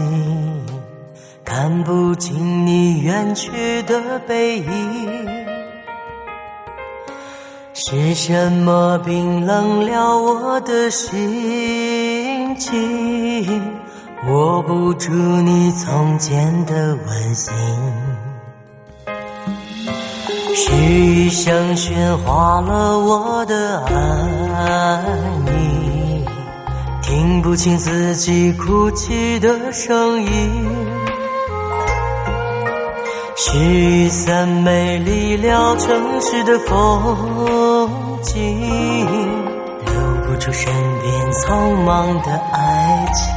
看不清你远去的背影，是什么冰冷了我的心情，握不住你从前的温馨，是一声喧哗了我的爱你，听不清自己哭泣的声音，是雨伞美丽了城市的风景，留不住身边匆忙的爱情。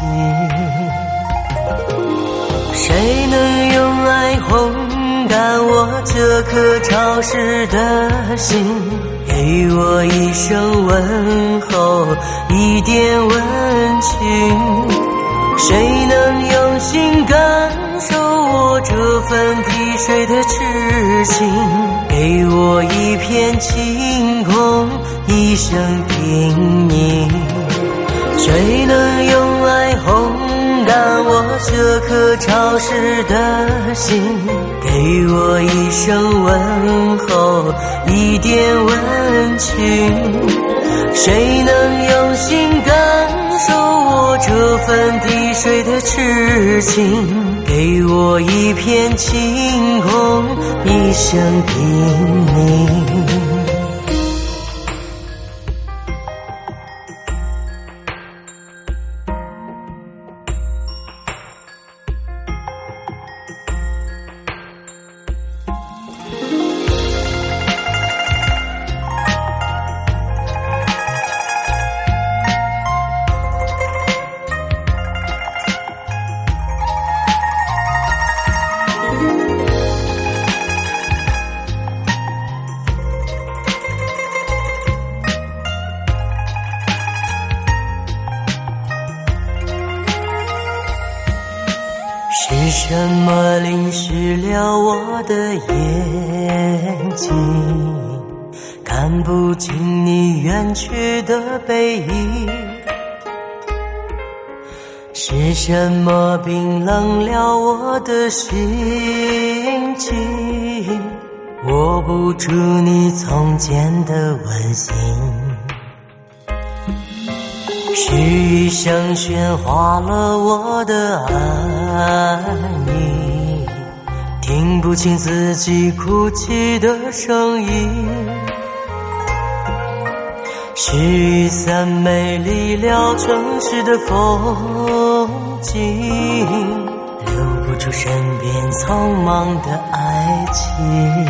谁能用爱烘干我这颗潮湿的心，给我一声问候，一点温情。谁能用心感受我这份滴水的痴情，给我一片晴空，一声叮咛。谁能用爱烘干我这颗潮湿的心，给我一声问候，一点温情。谁能用心感受我这份滴水的痴情，给我一片晴空，一声叮咛。是什么淋湿了我的眼睛，看不清你远去的背影，是什么冰冷了我的心情，握不住你从前的温馨，是一声喧哗了我的爱你，听不清自己哭泣的声音，是雨伞美丽了城市的风景，留不住身边匆忙的爱情。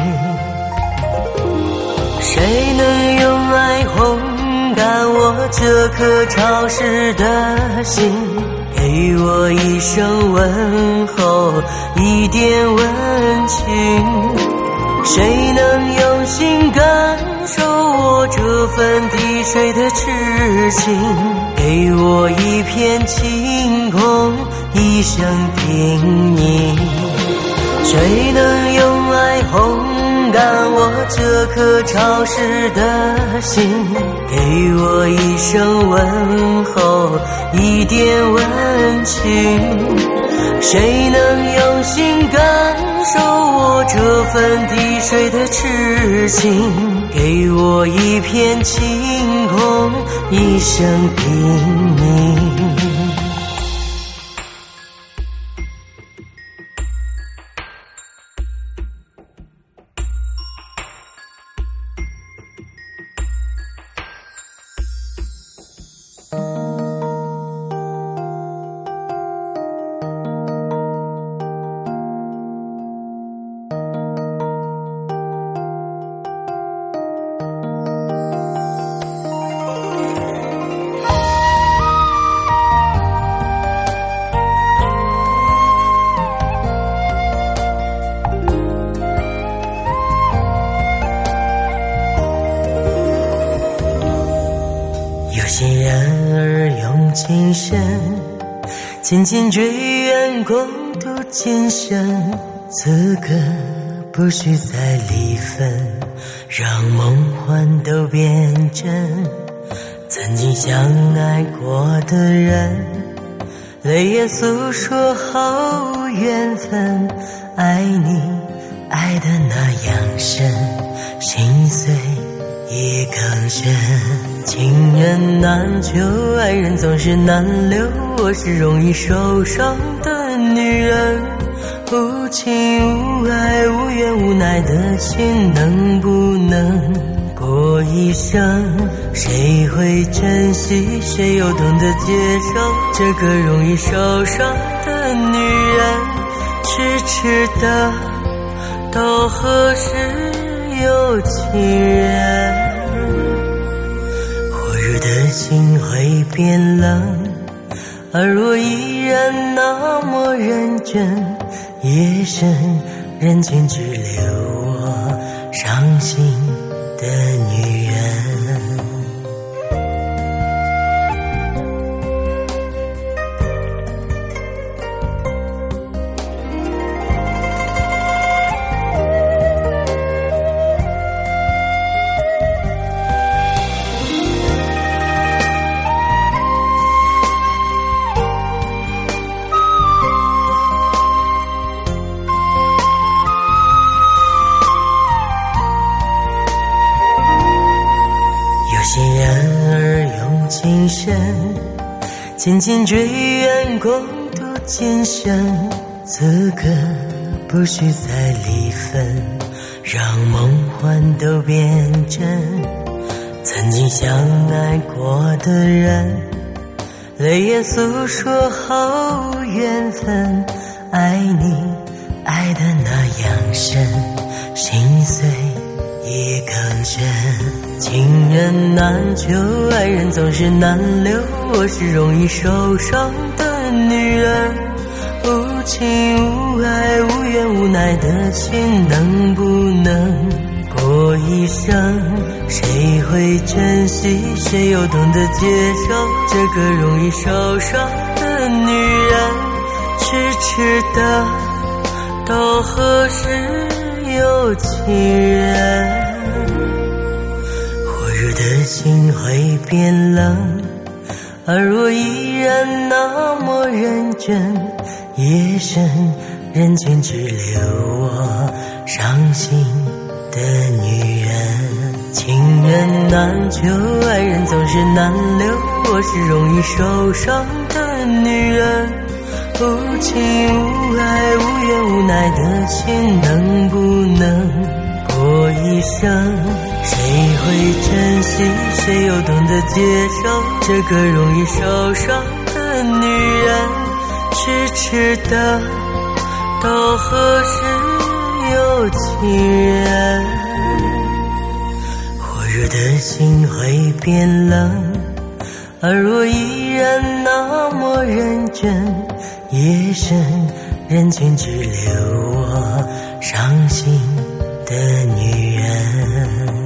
谁能用爱烘干我这颗潮湿的心，给我一声问候，一点温情。谁能用心感受我这份滴水的痴情，给我一片晴空，一声叮咛。谁能用爱烘干我这颗潮湿的心，给我一声问候，一点温情。谁能用心感受我这份滴水的痴情，给我一片晴空，一声叮咛。有些人儿用情深，渐渐追远共度今生，此刻不需再离分，让梦幻都变真。曾经相爱过的人， 泪眼诉说好缘分，爱你爱的那样深，心碎也更深。情人难求，爱人总是难留，我是容易受伤的女人。无情无爱无怨无奈的心，能不能过一生？谁会珍惜，谁又懂得接受这个容易受伤的女人？痴痴的都何时有情人？火热的心会变冷，而我依然那么认真。夜深人静只留我伤心的女人。有些人儿用情深，渐渐追远共度今生。此刻不需再离分，让梦幻都变真。曾经相爱过的人，泪眼诉说好缘分，爱你爱的那样深，心碎也更深。情人难求，爱人总是难留，我是容易受伤的女人。无情无爱无怨无奈的心，能不能过一生？谁会珍惜，谁又懂得接受这个容易受伤的女人？痴痴的都何时有情人？火热的心会变冷，而我依然那么认真。夜深人静只留我伤心的女人。情人难求，爱人总是难留，我是容易受伤的女人。无情无爱无怨无奈的心，能不能过一生？谁会珍惜，谁又懂得接受这个容易受伤的女人？痴痴的都何时有情人？火热的心会变冷，而我依然那么认真。夜深人静只留我伤心的女人。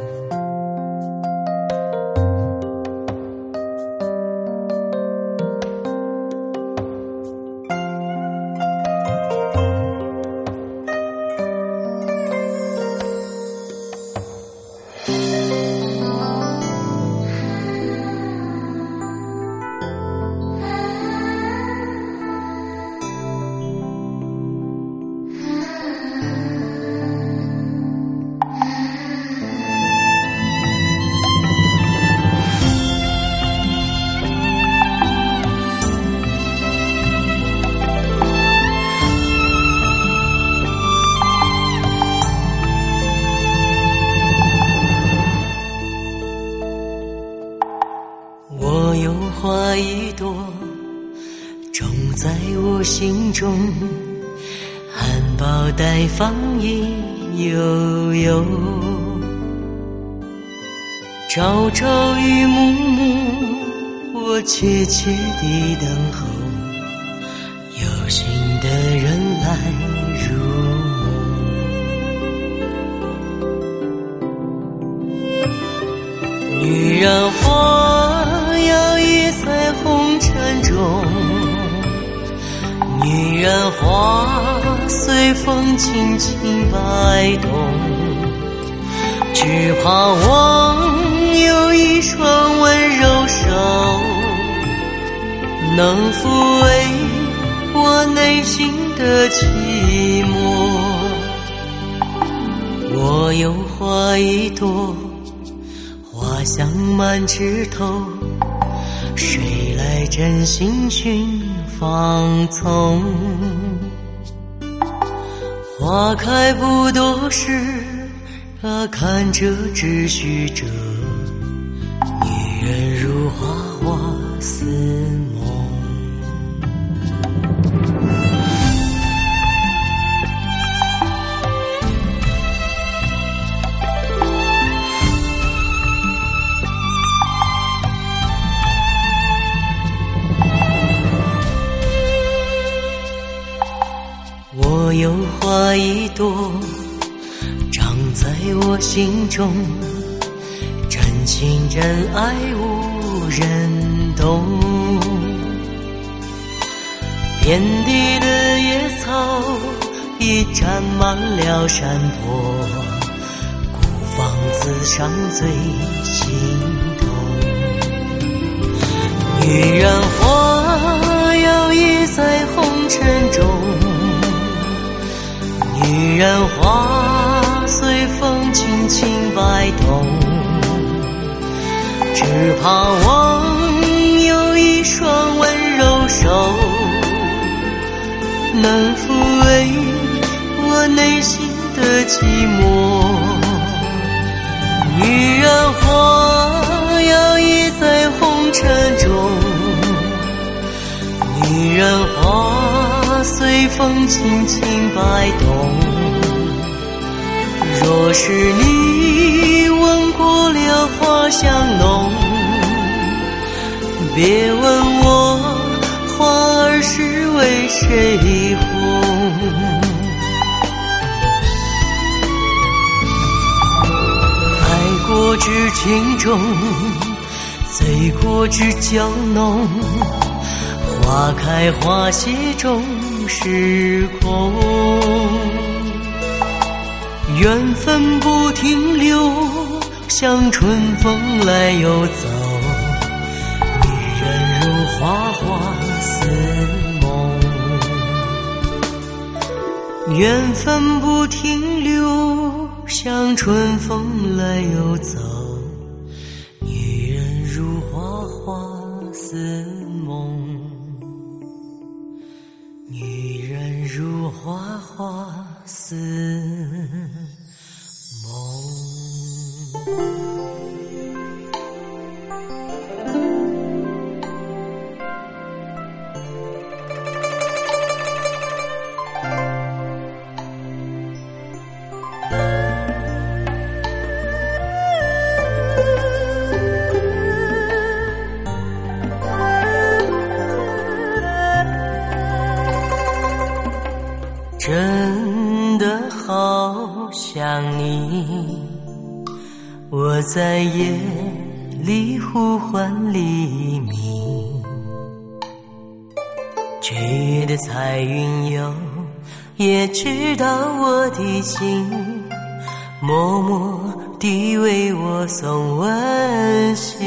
我有花一朵，种在我心中，含苞待放意悠悠，朝朝与暮暮，我切切地等候，有心的人来入梦。女人花摇曳在红尘中，女人花随风轻轻摆动，只盼望有一双温柔手， 能抚慰我内心的寂寞。我有花一朵，花香满枝头，谁来真心寻芳丛？花开不多时，看着只虚着，女人如花花似梦。我有花一朵，长在我心中，真情真爱无人懂。遍地的野草已占满了山坡，孤芳自赏最心痛。女人花摇曳在红尘中，女人花随风轻轻摆动，只盼望有一双温柔手，能抚慰我内心的寂寞。女人花摇曳在红尘中，女人花随风轻轻摆动。若是你闻过了花香浓，别问我花儿是为谁红。爱过知情重，醉过知酒浓，花开花谢终是空。缘分不停留，像春风来又走，女人如花花似梦。缘分不停留，像春风来又走，女人如花花似梦。女人如花花似梦。真的好想你，我在夜里呼唤黎明，却月的彩云游也知道我的心，默默地为我送温馨。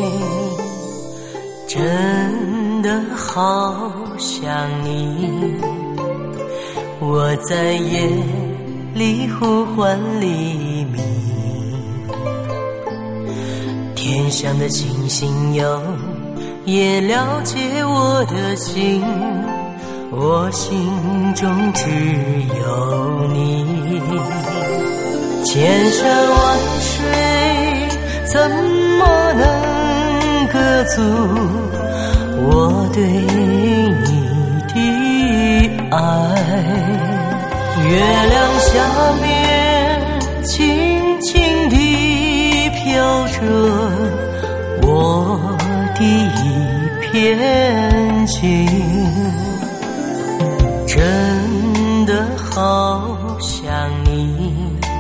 真的好想你，我在夜里呼唤黎明，天上的星星有也了解我的心，我心中只有你。千山万水怎么能隔阻我对你的爱？月亮下面轻轻地飘着我的一片情，真的好想你，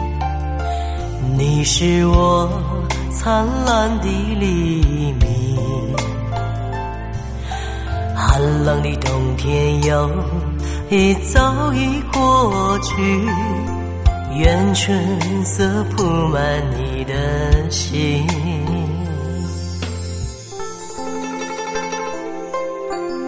你是我灿烂的黎明。寒冷的冬天也早已过去，愿春色铺满你的心。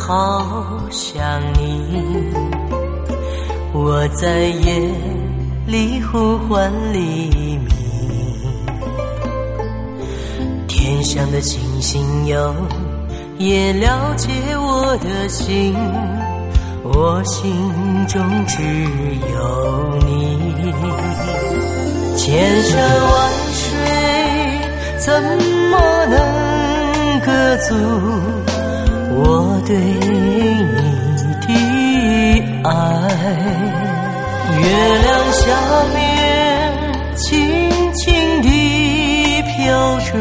好想你，我在夜里呼唤黎明。天上的星星有也了解我的心，我心中只有你。千山万水怎么能隔阻我对你的爱？月亮下面轻轻地飘着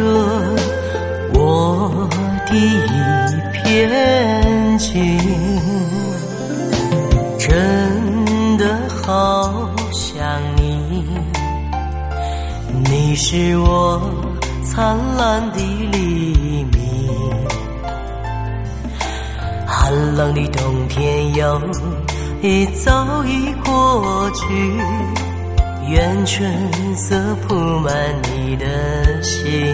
我的一片情，真的好想你，你是我灿烂的黎明。寒冷的冬天也早已过去，愿春色铺满你的心。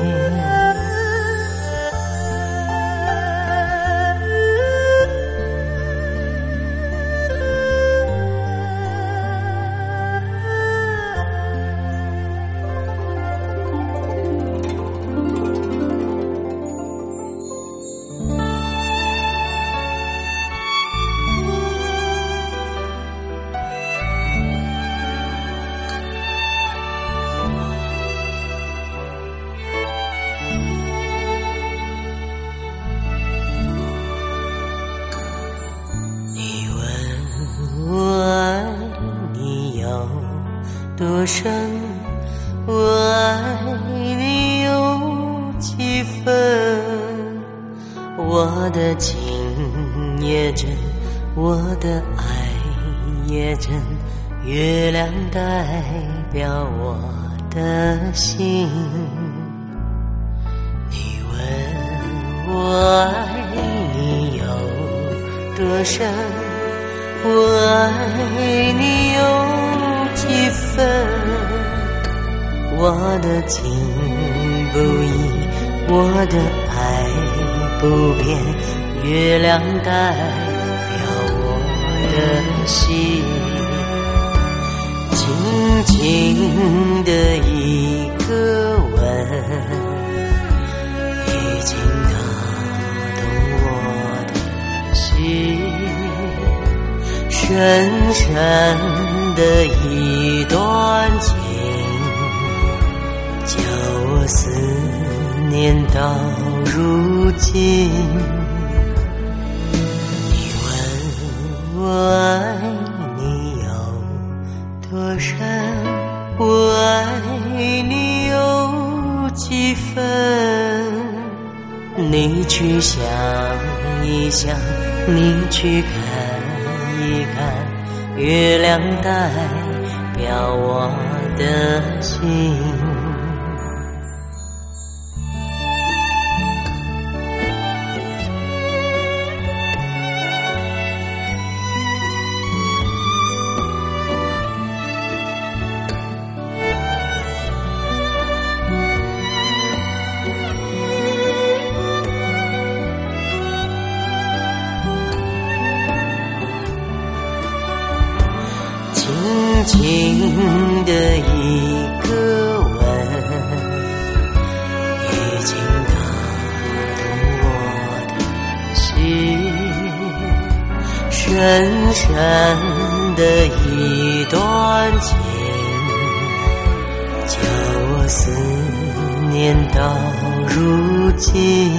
多深，我爱你有几分？我的情也真，我的爱也真，月亮代表我的心。你问我爱你有多深，我爱你有几分？我的情不移，我的爱不变，月亮代表我的心。轻轻的一个吻，已经打动我的心。深深的一段情，叫我思念到如今。你问我爱你有多深，我爱你有几分？你去想一想，你去看一看，月亮代表我的心。轻轻的一个吻，已经打动我的心。深深的一段情，叫我思念到如今。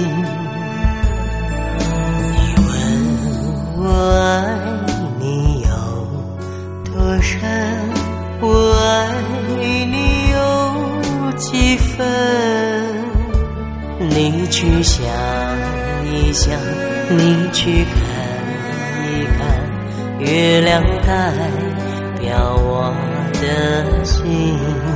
你问我爱你有多深，我爱你有几分？你去想一想，你去看一看，月亮代表我的心。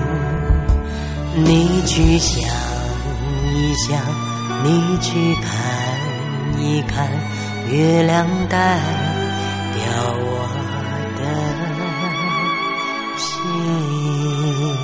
你去想一想，你去看一看，月亮代表我的心。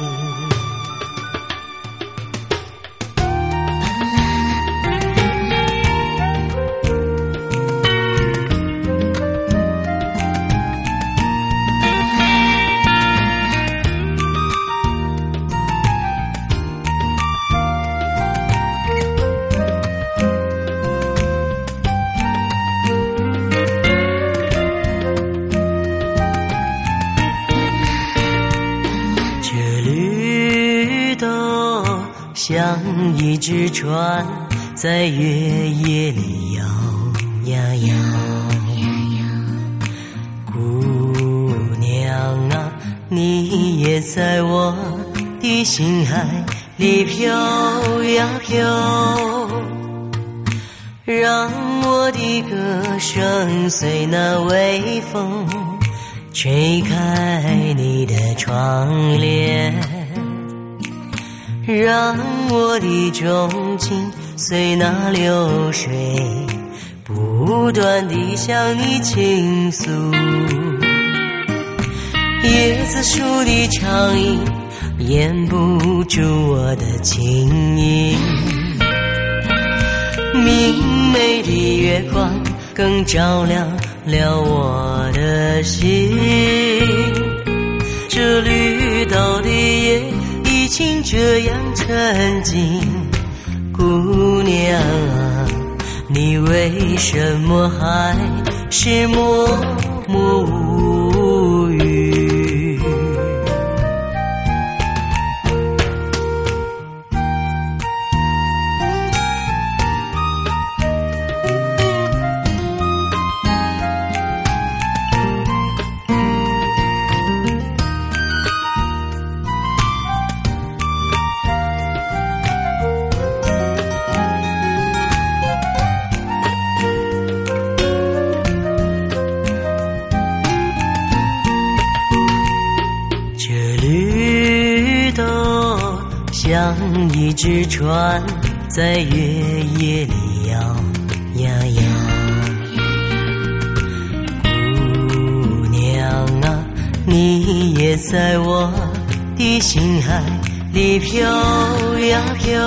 像一只船在月夜里摇呀摇。姑娘啊，你也在我的心海里飘呀飘，让我的歌声随那微风吹开你的窗帘，让我的钟情随那流水不断地向你倾诉。椰子树的长影掩不住我的情意，明媚的月光更照亮了我的心。这绿岛的夜已经这样沉静，姑娘啊，你为什么还是默默无语？像一只船在月夜里摇呀摇。姑娘啊，你也在我的心海里飘呀飘，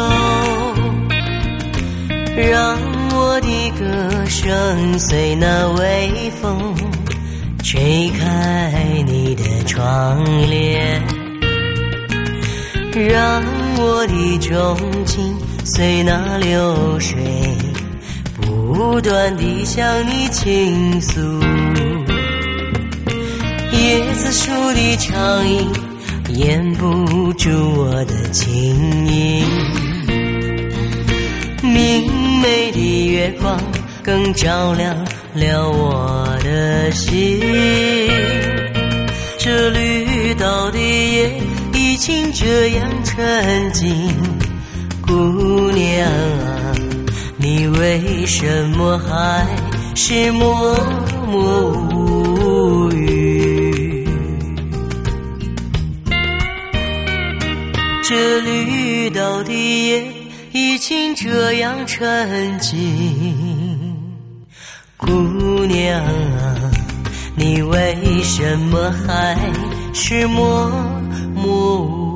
让我的歌声随那微风吹开你的窗帘，让我的钟情随那流水不断地向你倾诉。椰子树的长影掩不住我的情意，明媚的月光更照亮了我的心。这绿岛的夜已经这样沉静，姑娘啊，你为什么还是默默无语？这绿岛的夜已经这样沉静，姑娘啊，你为什么还是默默无语？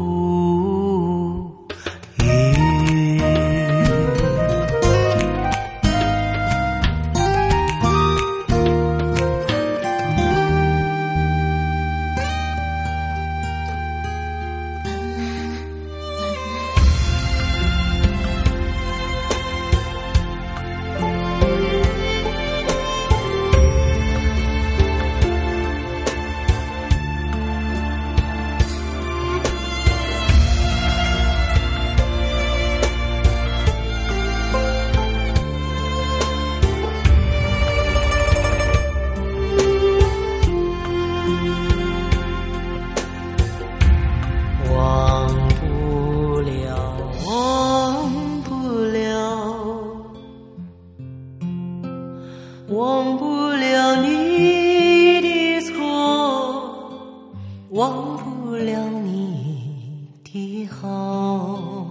忘不了你的错，忘不了你的好，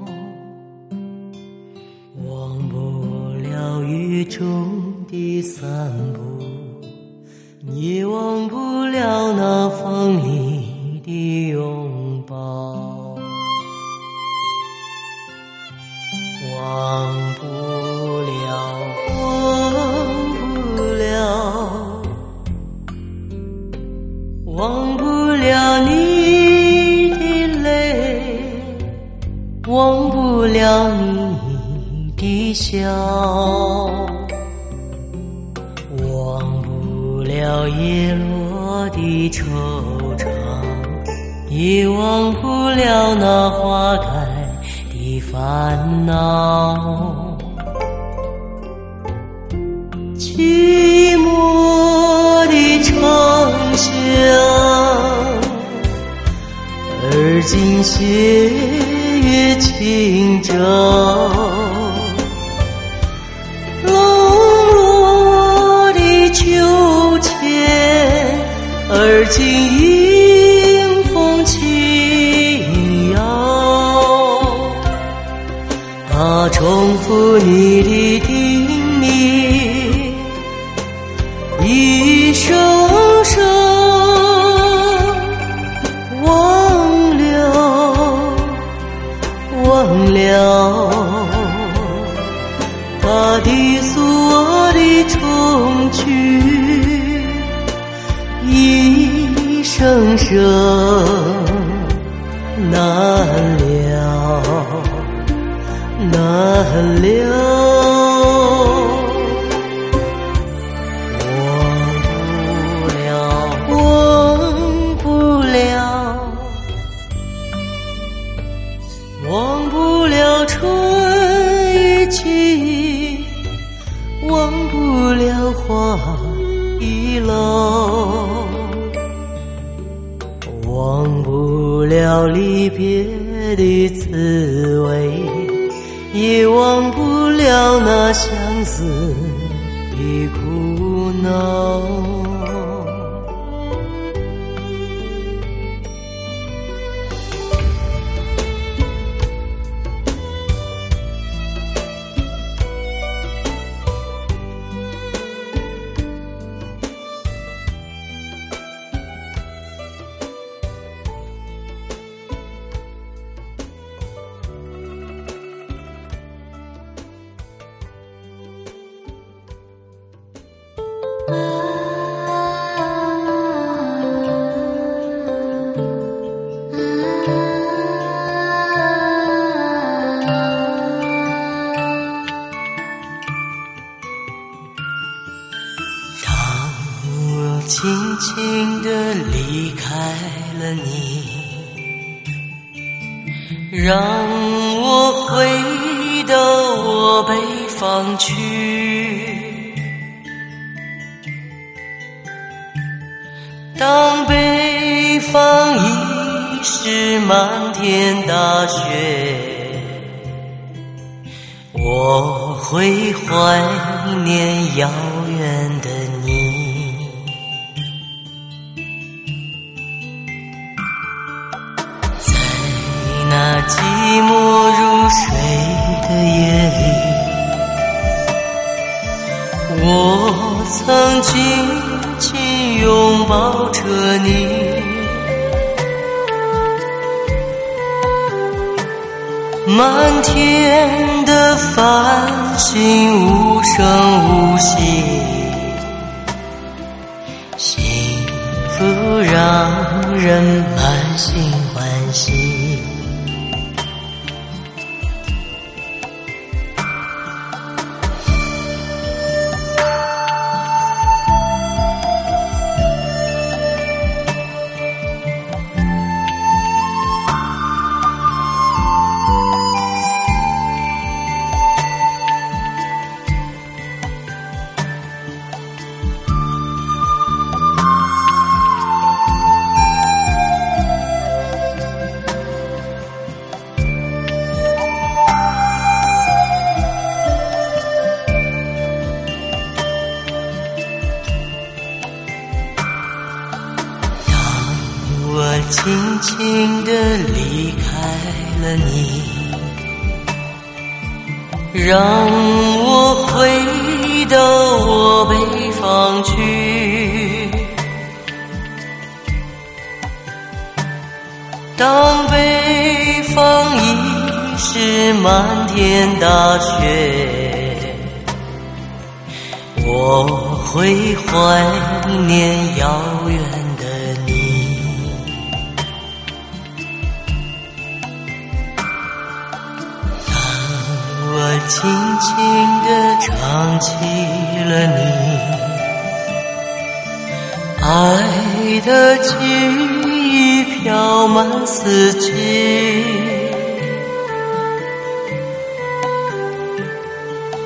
忘不了雨中的散步，也忘不了那风里的拥抱，忘不了，忘不了你的泪，忘不了你的笑，忘不了叶落的惆怅，也忘不了那花开的烦恼。寂寞的长巷，而今斜月清照，冷落的秋千，而今迎风轻摇。它重复你的叮咛，一声声忘了，它低诉我的衷曲，一声声难了，难了。忘不了春与季，忘不了花已老，忘不了离别的滋味，也忘不了那相思的苦恼。轻轻地离开了你，让我回到我北方去。当北方已是漫天大雪，我会怀念遥远的你。那寂寞如水的夜里，我曾紧紧拥抱着你，满天的繁星无声无息，幸福让人满心欢喜。我轻轻地离开了你，让我回到我北方去。当北方已是漫天大雪，我会怀念遥远的你。我轻轻地唱起了你，爱的记忆飘满四季，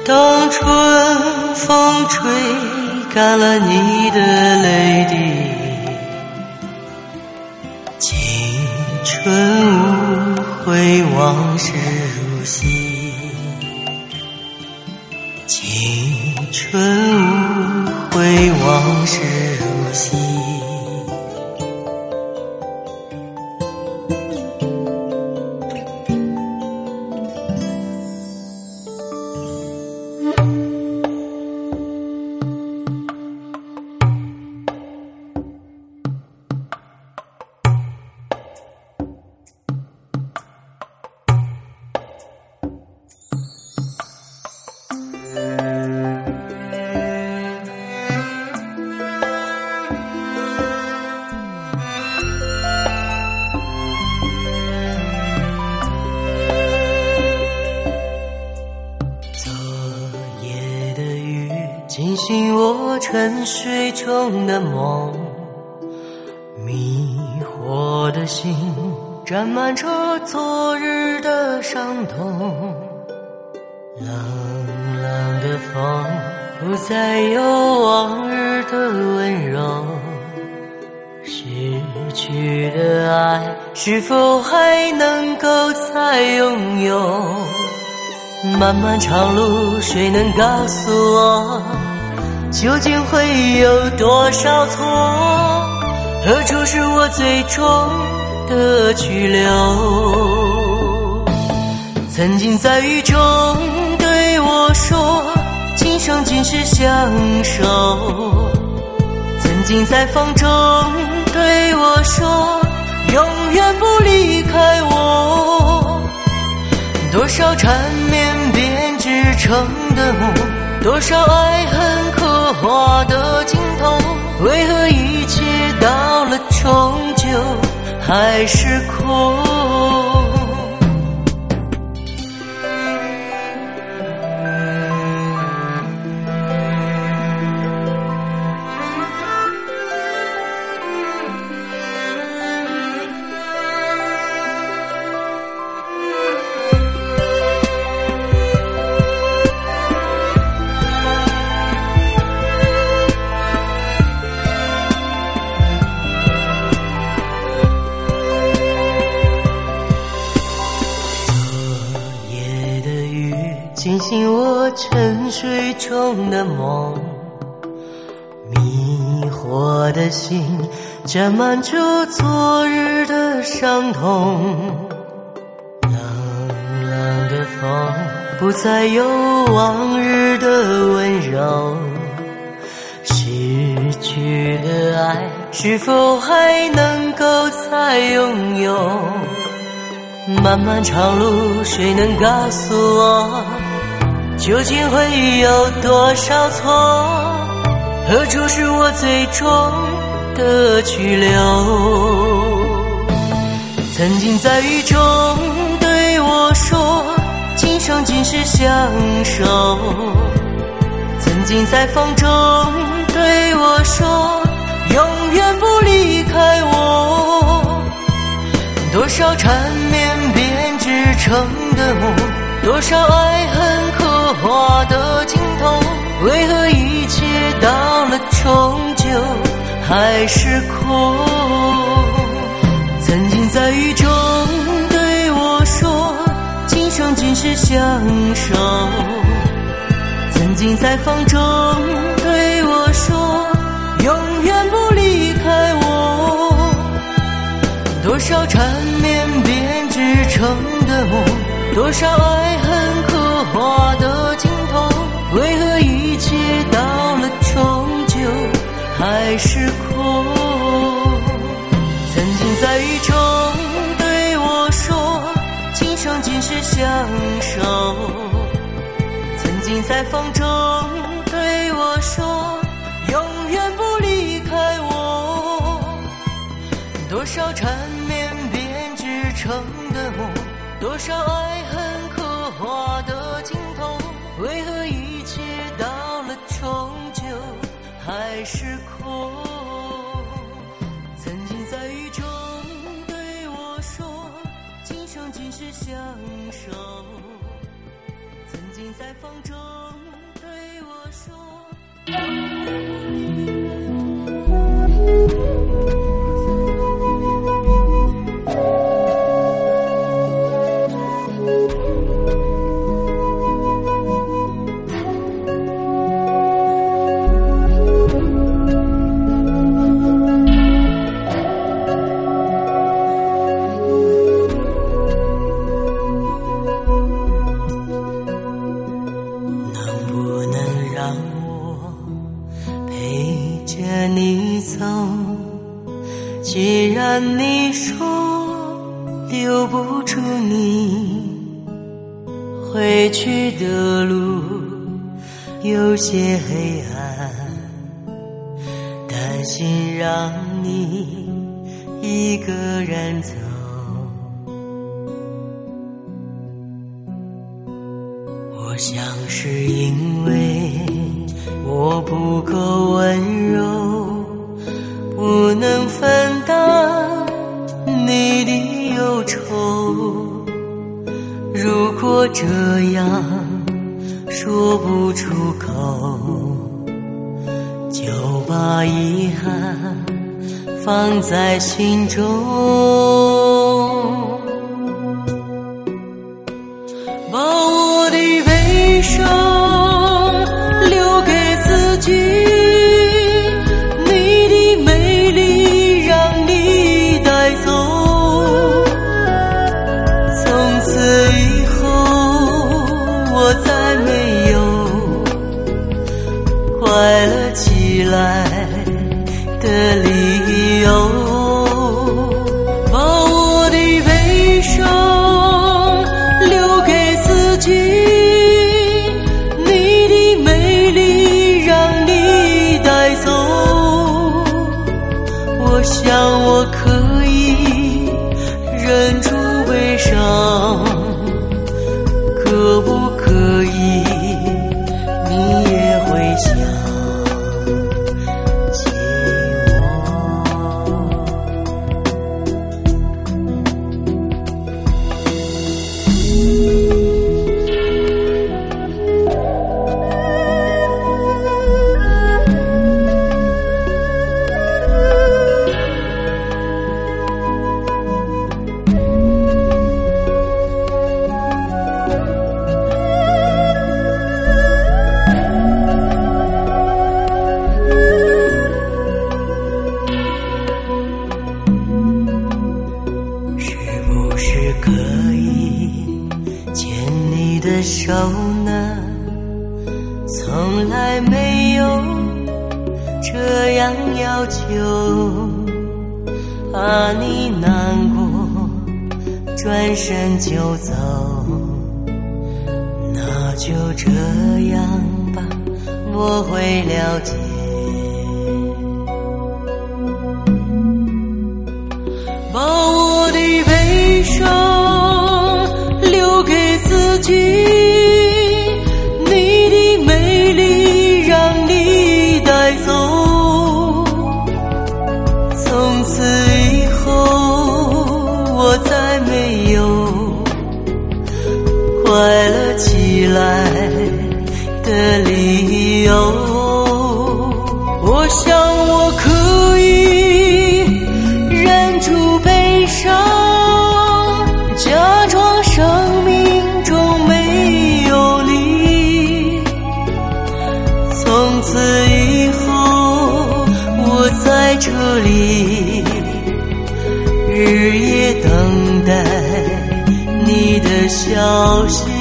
当春风吹干了你的泪滴，青春无悔，往事如昔，青春无悔，往事如昔。惊醒我沉睡中的梦，迷惑的心沾满着昨日的伤痛，冷冷的风不再有往日的温柔，失去的爱是否还能够再拥有？漫漫长路，谁能告诉我，究竟会有多少错？何处是我最终的去留？曾经在雨中对我说，今生今世相守。曾经在风中对我说，永远不离开我。多少缠绵编织成的梦，多少爱恨刻画的镜头，为何一切到了终究还是空？惊醒我沉睡中的梦，迷惑的心沾满着昨日的伤痛，冷冷的风不再有往日的温柔，失去的爱是否还能够再拥有？漫漫长路，谁能告诉我，究竟会有多少错？何处是我最终的去留？曾经在雨中对我说，今生今世相守。曾经在风中对我说，永远不离开我。多少缠绵编织成的梦，多少爱恨刻画的镜头，为何一切到了终究还是空？曾经在雨中对我说，今生今世相守。曾经在风中对我说，永远不离开我。多少缠绵编织成的梦，多少爱恨刻画的镜头，为何一切到了终究还是空？曾经在雨中对我说，今生今世相守。曾经在风中对我说，永远不离开我。多少缠绵编织成的梦，多少爱恨刻画的镜头，为何一切到了终究还是空？曾经在雨中对我说，今生今世相守。曾经在风中我说。既然你说留不住你，回去的路有些黑暗，担心让你一个人走。我想是因为我不够温柔，不能分担你的忧愁。如果这样说不出口，就把遗憾放在心中，把我的悲伤留给自己。快乐起来的理由，把我的悲伤留给自己，你的美丽让你带走。我想我可以忍住悲伤，可不可以你也会想可以牵你的手呢？从来没有这样要求，怕你难过转身就走，那就这样吧，我会了解。把我的悲伤留给自己，你的美丽让你带走。从此以后我再没有快乐起来的理由。我想我可以忍住悲伤，假装生命中没有你。从此以后我在这里日夜等待你的消息。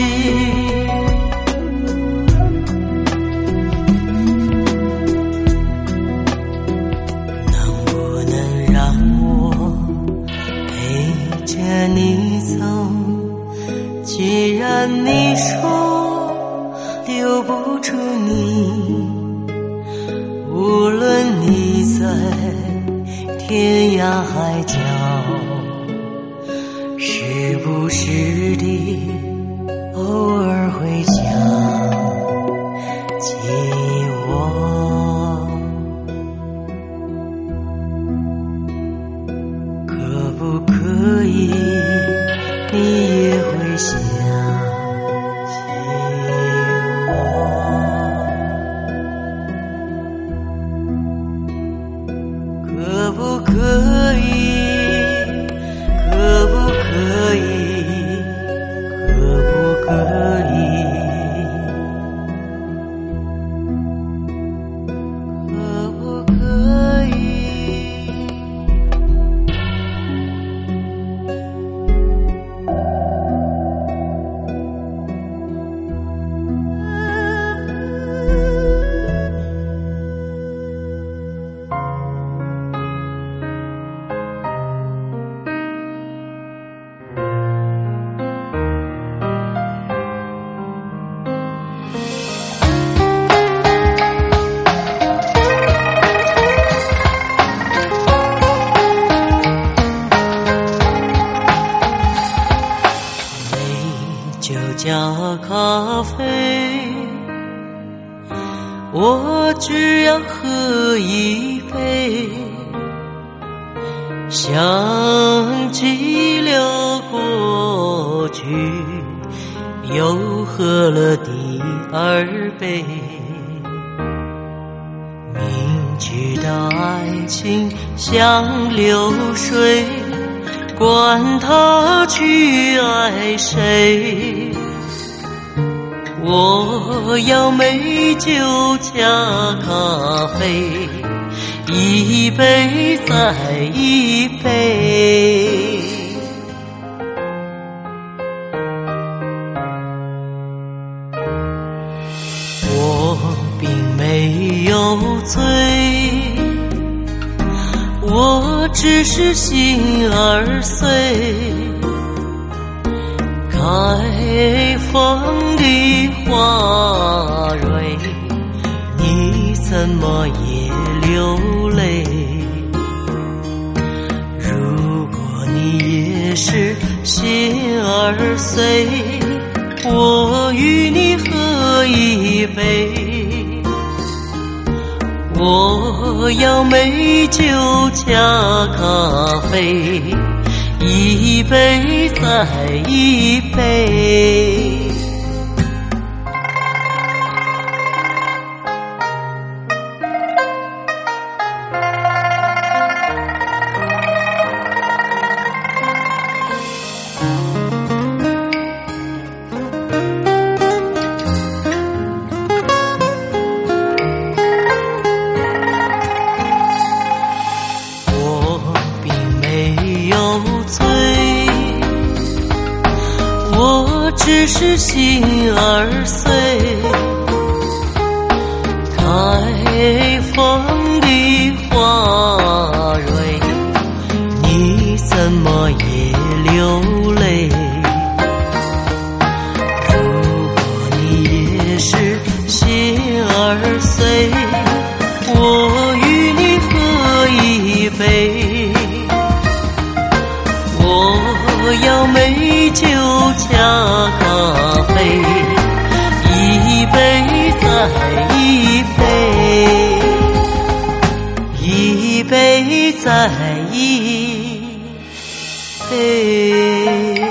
你走，既然你说留不住你，无论你在天涯海角，时不时地偶尔会想起我，可不可以你也会想起我？ 加咖啡，我只要喝一杯，想起了过去，又喝了第二杯。明知道爱情像流水，管他去爱谁，我要美酒加咖啡，一杯再一杯。我并没有醉，我只是心儿碎，开放的花蕊，你怎么也流泪？如果你也是心儿碎，我与你喝一杯，我要美酒加咖啡，一杯再一杯。我只是心儿碎，开放的花蕊，你怎么也流泪？如果你也是心儿碎，我与你喝一杯，我要美酒加咖啡，一杯再一杯，一杯再一杯。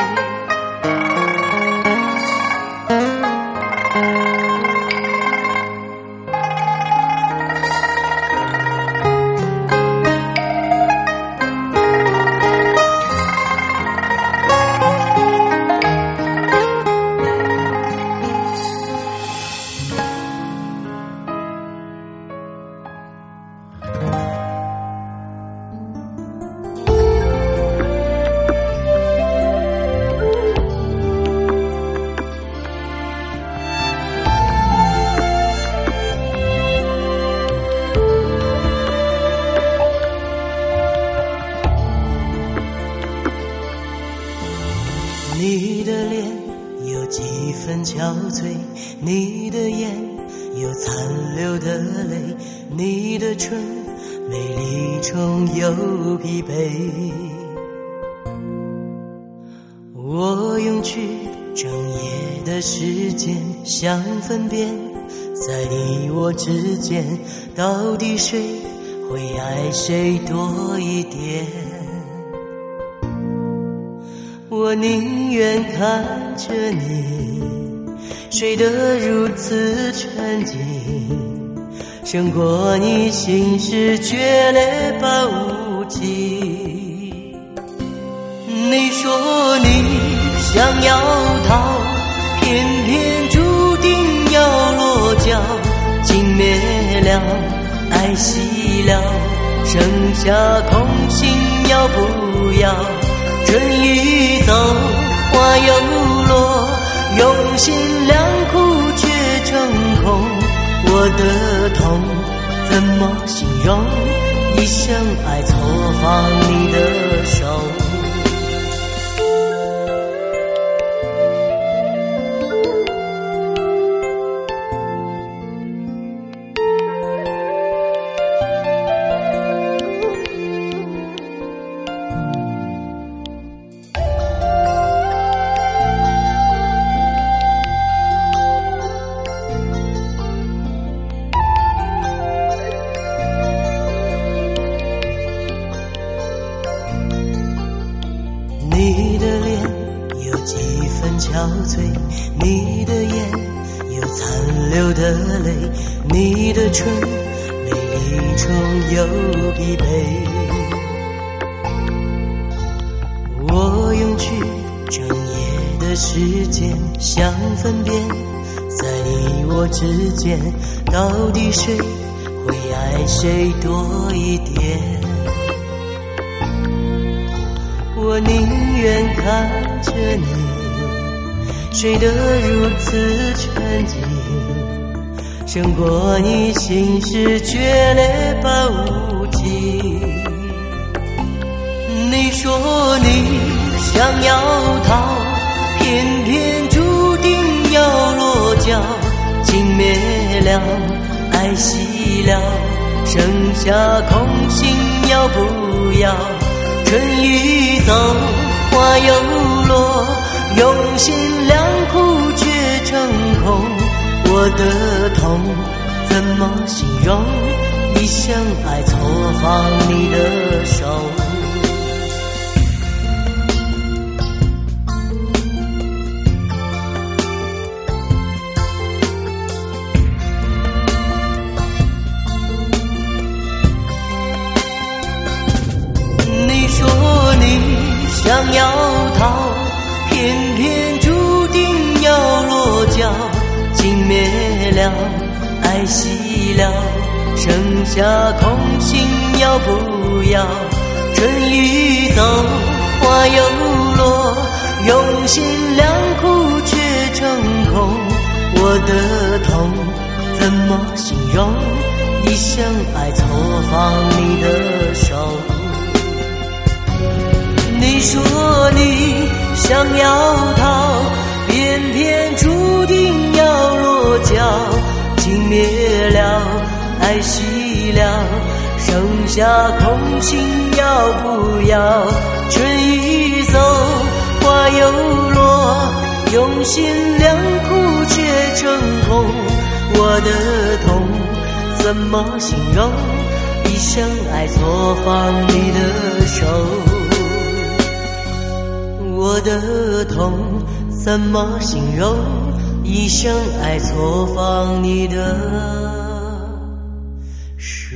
你的脸有几分憔悴，你的眼有残留的泪，你的唇美丽中有疲惫。我用去整夜的时间想分辨，在你我之间到底谁会爱谁多一点。我宁愿看着你睡得如此沉静，胜过你心事决裂般无情。你说你想要逃，偏偏注定要落脚，情灭了，爱熄了，剩下空心要不要？春已走，花又落，用心良苦却成空。我的痛怎么形容？一生爱错放你的手。 你的脸有几分憔悴，你的眼有残留的泪，你的唇美丽中有疲惫。我用去整夜的时间想分辨，在你我之间到底谁会爱谁多一点。我宁愿看着你睡得如此沉静，胜过你心事决裂般无情。你说你想要逃，偏偏注定要落脚，情灭了，爱熄了，剩下空心要不要？春雨走，花又落，用心良苦却成空。我的痛怎么形容？一生爱错放你的手。你说你想要逃，偏偏注定要落脚，情灭了，爱熄了，剩下空心要不要？春雨走，花又落，用心良苦却成空。我的痛怎么形容？一生爱错放你的手。你说你想要逃，偏偏注定要落脚，情灭了，爱熄了，剩下空心要不要？春雨走，花又落，用心良苦却成空。我的痛怎么形容？一生爱错放你的手。我的痛怎么形容？一生爱错放你的手。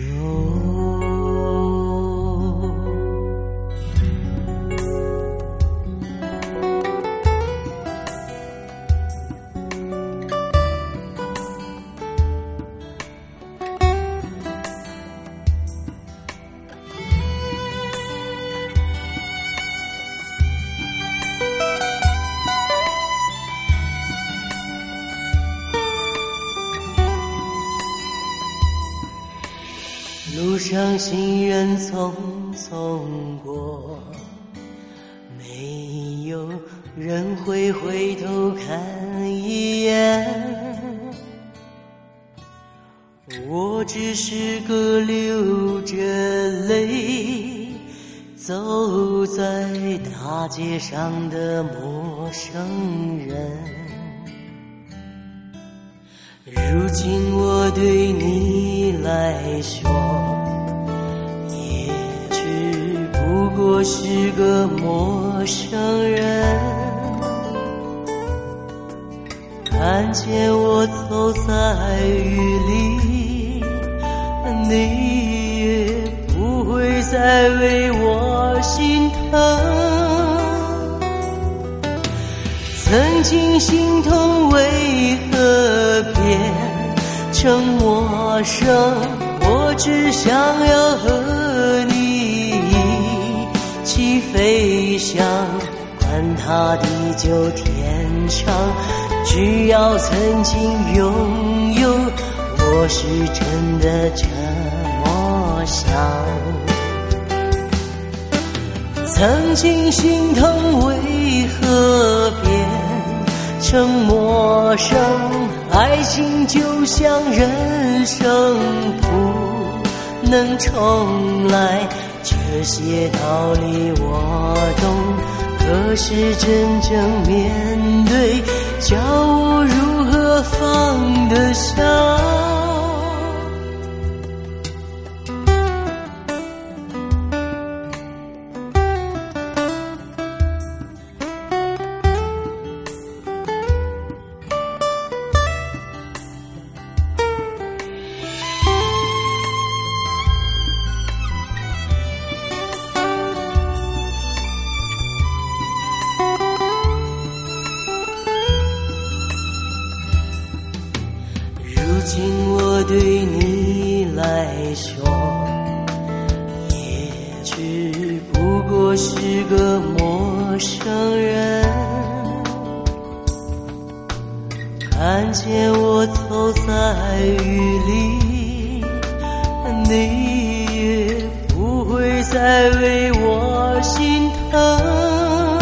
路上行人匆匆过，没有人会回头看一眼。我只是个流着泪走在大街上的陌生人。如今我对你来说，也只不过是个陌生人。看见我走在雨里，你也不会再为我心疼。曾经心痛为何变成陌生？我只想要和你一起飞翔，管他地久天长，只要曾经拥有，我是真的这么想。曾经心疼为何变成陌生？爱情就像人生不能重来，这些道理我懂，可是真正面对，叫我如何放得下？ 今我对你来说，也只不过是个陌生人。看见我走在雨里，你也不会再为我心疼。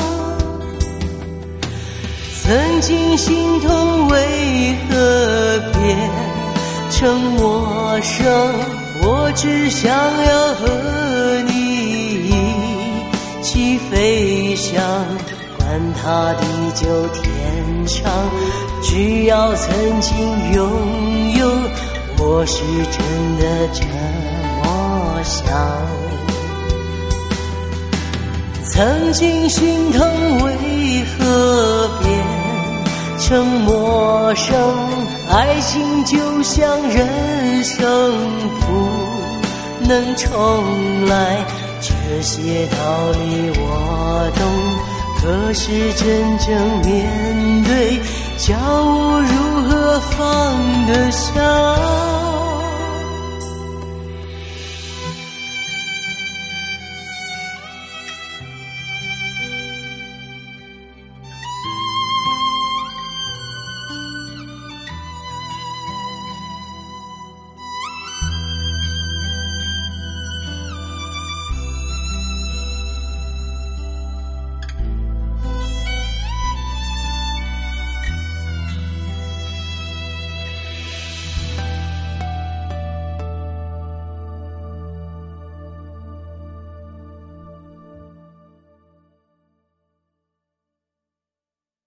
曾经心痛为何变成陌生？我只想要和你一起飞翔，管他地久天长，只要曾经拥有，我是真的这么想。曾经心疼为何变成陌生？爱情就像人生不能重来，这些道理我懂，可是真正面对，叫我如何放得下？